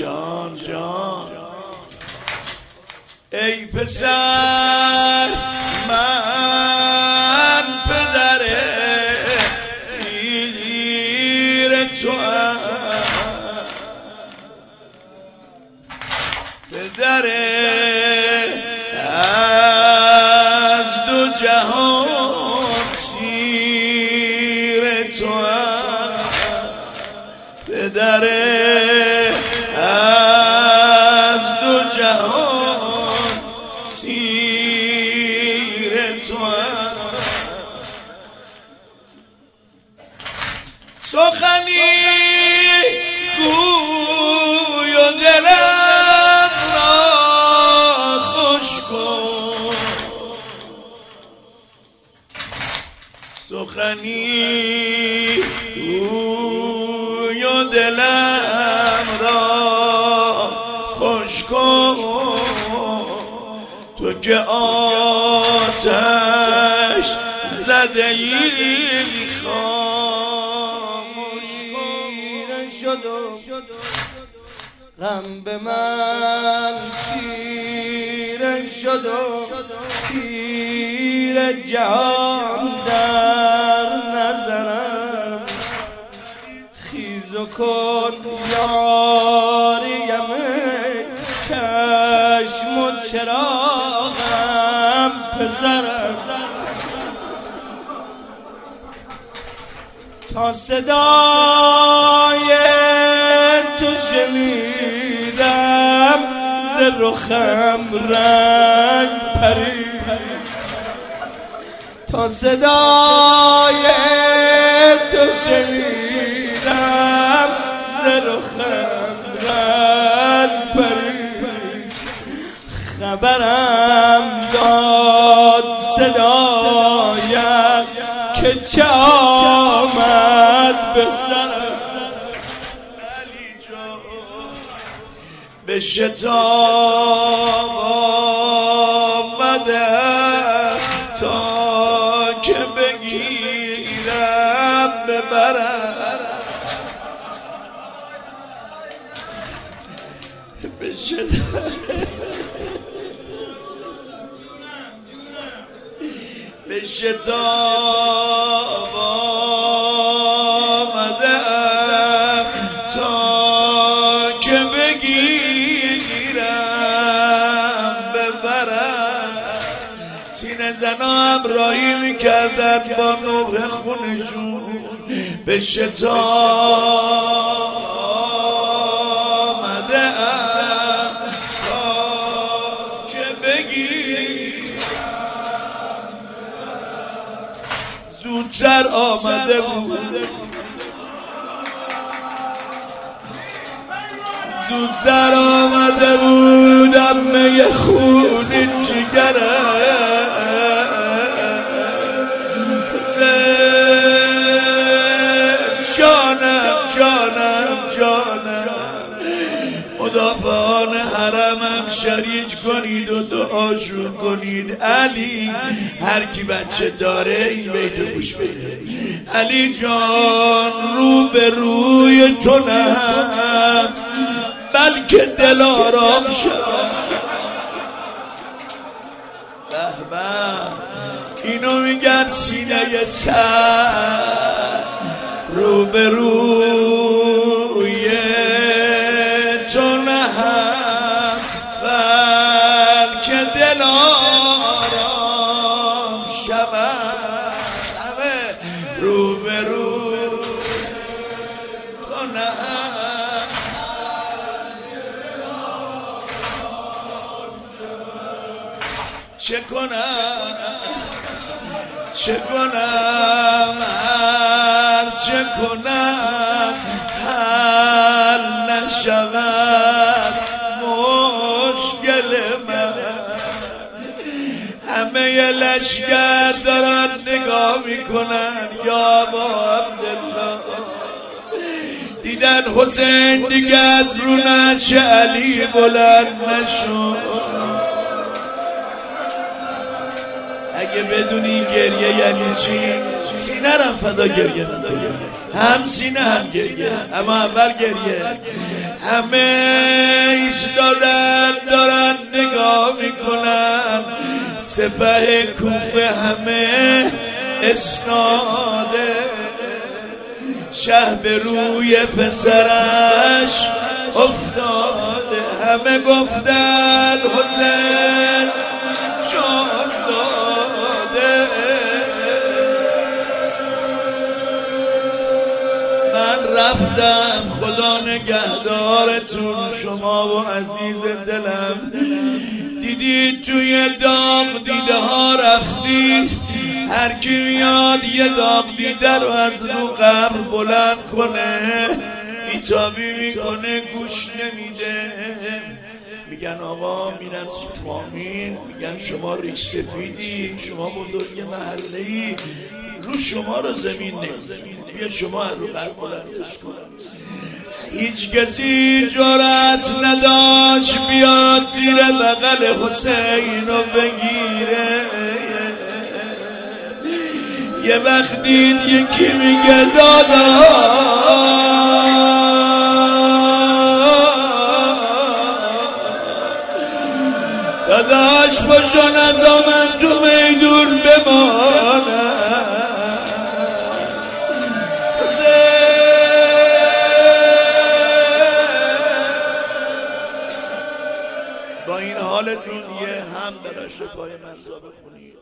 جان جان ای پسر من پدر پیر توام پدر از دو جهان سیر توام پدر از دو جهان سیر توام سخنی گوی و دلم را خوش کن سخنی گوی و دلم را خوش کن تو که آتش زده ای خاموش شد غم به من چیره شد و تیر جهان در نظرم خیز و کن یاریم چشم و چراغم پسرم تا صدای تو شنیدم ز رخم رنگ پرید تا صدای تو شنیدم ز رخم رنگ پرید خبرم داد صدایم که چه آمد به سرم علی جان به شتاب آمدم تا که بگیرم ببرم به شتاب به شتاب آمدم تا که بگیرم ببرم سینه زنا همراهی میکردن با نوبه خونشون به شتاب آمدم تا که بگیرم زودتر آمده بود زودتر آمده بودم می خون جگرم جانم جانم جانم مدافعان حرمم شریک کنید و دعاشون کنید علی هر کی بچه داره این بیتو گوش بده علی جان رو به روی تو نه بلکه دل آرام شد به به اینو میگن سینه تر رو به روی تو نه بلکه دل آرام شود همه رو به روی تو نه چه کنم چه کنم چه کنم حل نشود مشکل من همه لشکر دارن نگاه میکنن یا با عبدالله دیدن حسین دیگه از رو نعش علی بلند نشد اگه بدونی گریه یعنی چی سینه رم فدا گریه هم سینه هم گریه، اما اول گریه. همه ایستادن دارن نگاه میکنن، سپه کوفه همه اسناده، شه به روی پسرش افتاده. همه گفتن حسین جان داده. من رفتم، خدا نگهدارتون شما و عزیز دلم. دیدید توی داغ دیده ها رفتید، هر کی میاد یه داغ دیده رو از رو قبر بلند کنه بیتابی میکنه، گوش نمیده. میگن آقا میرن سیتوامین، میگن شما ریش سفیدی، شما بزرگ محله‌ای، رو شما رو زمین نمیزنید، بیا شما رو قبر بلندش کن. هیچ کسی جرأت نداشت بیاد زیر بغل حسین رو بگیره. یه وقت دید یکی میگه داداش باشو نزا من تو میدون بمانم. با این حالتون یه هم در اشرفای مرزا بخونید.